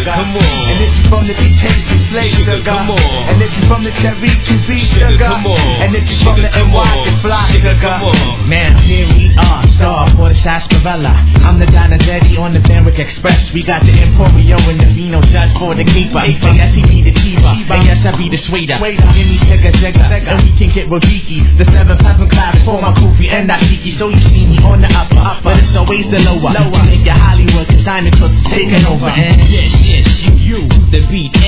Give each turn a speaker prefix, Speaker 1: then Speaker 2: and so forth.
Speaker 1: sugar. And if you from the BK, slay sugar. And if you from the Cherry QB, sugar. And if you from the NY, then fly sugar.
Speaker 2: Man, here we are, star for the sarsaparilla. I'm the Donadetti on the Benwick Express. We got the Emporio and the Vino judge for the keeper. And yes, he be the keeper. And yes, I be the sweeter. Give me Sega. And we can get Rodiki. The 7-5 class for my Kofi and Ashiki. So you see me on the upper, but it's always the lower. Make your Hollywood, cause Dinosaurs taking over. And yes, you, the beat.